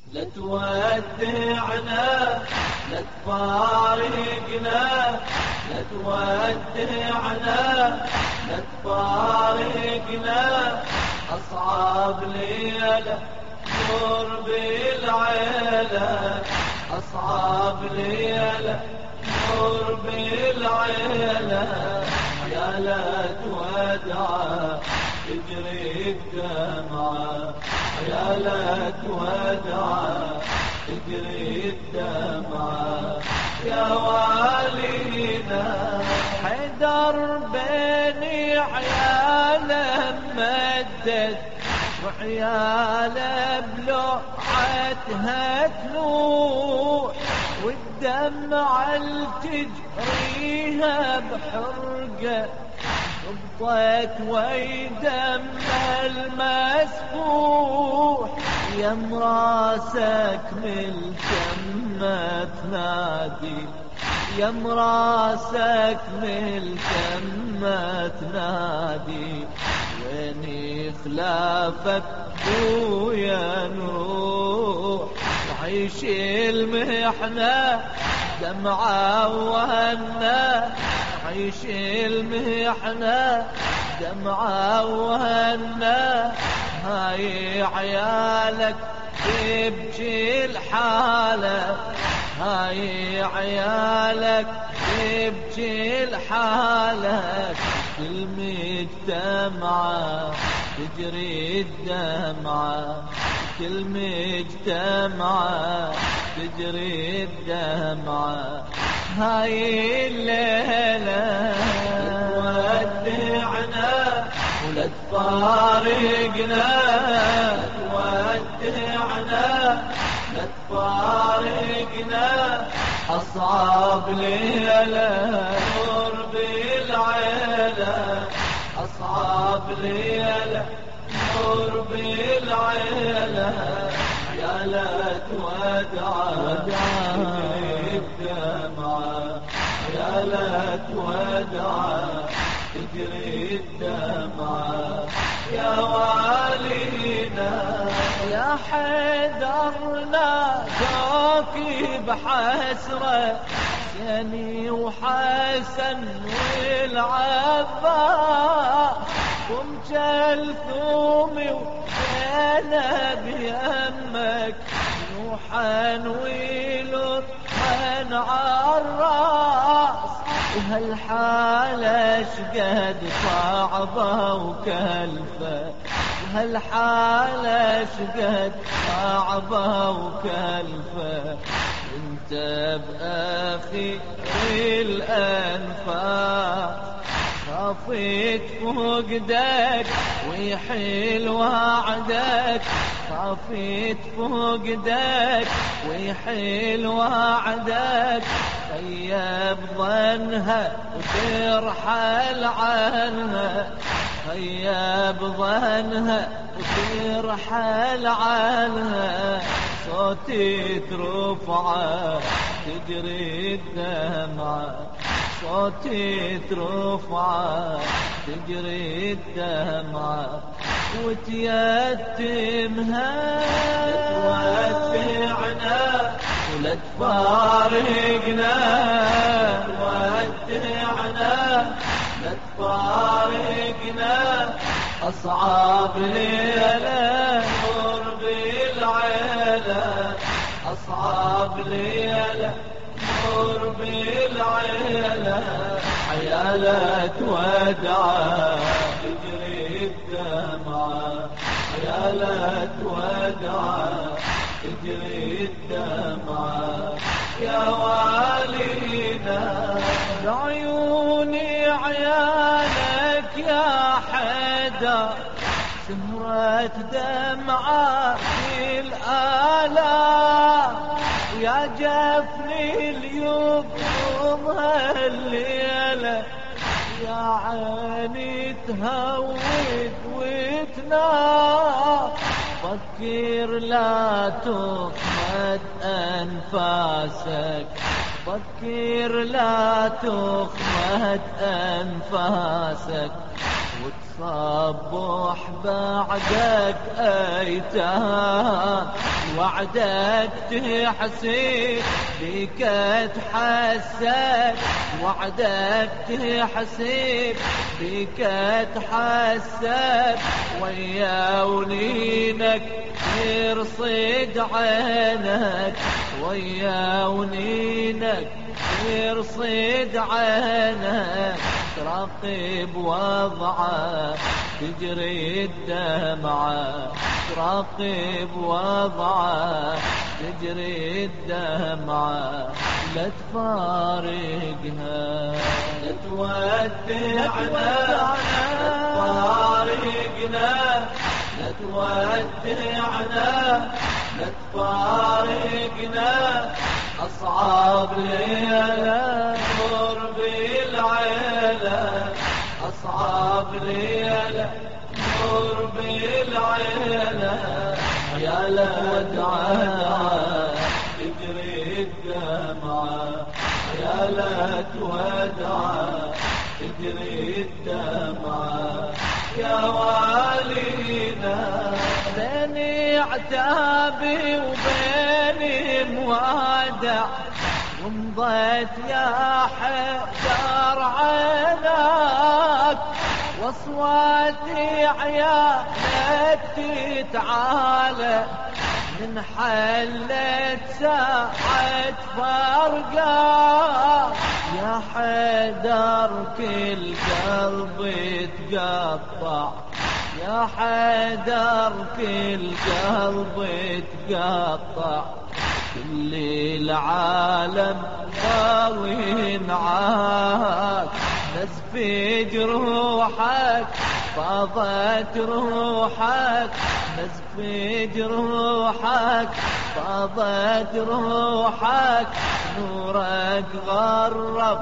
لا تودعنا لا تفارقنا، لا تودعنا لا تفارقنا، أصعب ليلة تمر بالعيلة، أصعب ليلة تمر بالعيلة، يا لا تودع تجري الدمعة، يا لا تودع تجري الدمعة، يا والينا حيدر بني عياله مدد، وعياله بلوعتها تلوح، والدمعة التجريها بحرقه ضبطت ويدم المسفوح، يا مراسك ملكمة تنادي، يا مراسك ملكمة تنادي، ويني خلافك ويا نروح، وعيش المحنة دمعة وهنا، عيش المحنة دمعة وهنا، هاي عيالك تبكي الحالة، هاي عيالك تبكي الحالة، كل مجتمعة تجري الدمعة، كل مجتمعة تجري الدمعة، هاي الليلة تودعنا ولا تفارقنا، تودعنا لا تفارقنا، أصعب ليلة تمر بالعيلة، أصعب ليلة تمر بالعيلة، يا لا تودع تجري الدمعة، يا لا تودع تجري الدمعة، يا والينا يا حيدر ناداك بحسرة، حسيني وحسن والعباس ام كلثومي وزينب يمك، نوحا ولطفا عالراس، وهالحالة شقد صعبة وكلفة، وهالحالة شقد صعبة وكلفة، انت بآخر الأنفاس خافيت فوقدك ويحيل وعدك، خافيت فوقدك ويحيل وعدك، طيب ظنها وترحل عنها، طيب ظنها وترحل عنها، صوتي ترفعه تجري الدمعة، صوتي ترفعه تجري الدمعة، وتيتمها تودعنا ولا تفارقنا، تودعنا لا تفارقنا، أصعب ليلة تمر بالعيلة، أصعب ليلة تمر بالعيلة، عيالة تودع تجري الدمعة، عيالة تودع تجري الدمعة، يا والينا بعيوني عيالك يا حيدر، سهرت دمعة في الآلام، ويا جفني اليوم هالليلة، يا عيني تهود وتنام، فكر لا تخمد أنفاسك، فكر لا تخمد أنفاسك، وتصبح بعدك ايتام، وعدك تحسب بك تحسب، وعدك تحسب بك تحسب، ويا ونينك يرصد عينك، ويا ونينك يرصد عينك، تراقب وضعه تجري الدمعة، تراقب وضعه تجري الدمعة، لا تفارقها لا تودعنا، لا تفارقنا لا تودعنا، لا تفارقنا، أصعب ليلة قرب العيلة، أصعب ليلة قرب العيلة، يا لا تودعها تجري الدمعة، يا لا تودعها تجري الدمعة، يا والينا بيني عتابي وبيني موادع، ومضيت يا حجر عينك، واصواتي عيالك تتعالى، من حلت ساعة فرقة، يا حيدر كل قلب يتقطع، يا حيدر كل قلب يتقطع، كل العالم ضاوين عاك، نزف جروحك فاضت روحك، نزف جروحك فاضت روحك، نورك غرب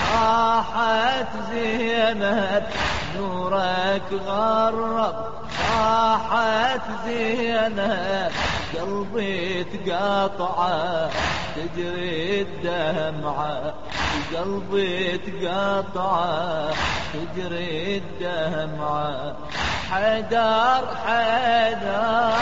راحت زينب، نورك غرب راحت زينب، قلبي تقاطعه تجري الدمعة، قلبي تقاطعه تجري الدمعة، حيدر حيدر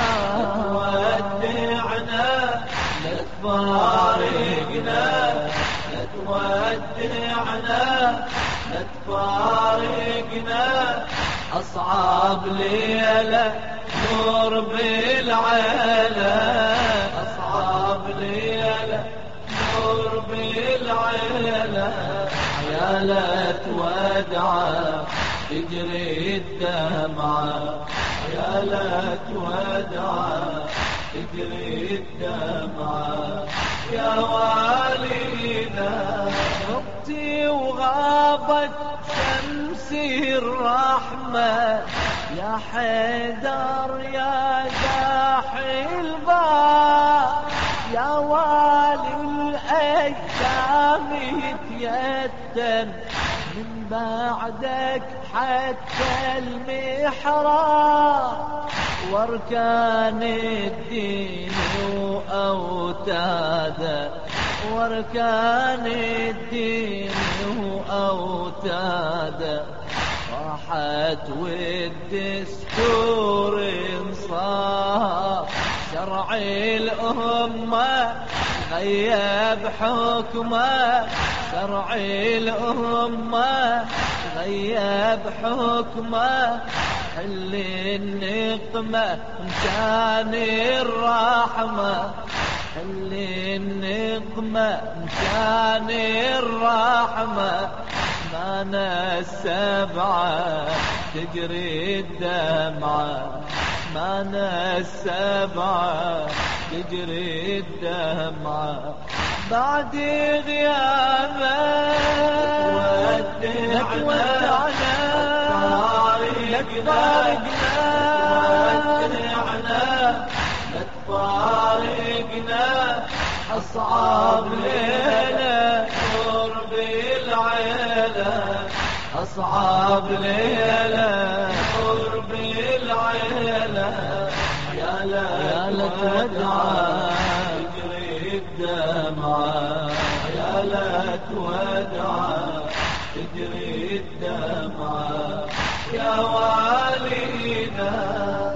ودعنا لا تفارقنا، لا تودعنا لا تفارقنا، أصعب ليلة قرب العيلة، أصعب ليلة قرب العيلة، يا لا تودعها تجري الدمعة، يا لا تودعها تجري الدمعة، يا والينا غبتي وغابت شمسي الرحمة، يا حيدر يا داحي الباب، يا والي الأيتام يتيتم، من بعدك حتى المحراب، واركان الدين وأوتاده، واركان الدين وأوتاده، راحت والدستور انصاف، شرع الأمة غيب حكمه، شرع الأمة غيب حكمه، حل النقمة مكان الرحمة، حل النقمة مكان الرحمة، مانا السبعة تجري الدمعة، مانا السبعة تجري الدمعة، بعد غيابك ودعنا لا تفارقنا، لا تفارقنا، أصعب ليلة قرب العيلة، أصعب ليلة قرب العيلة، يا لا تودعها تجري الدمعة، يا لا تودعها تجري الدمعة، يا والينا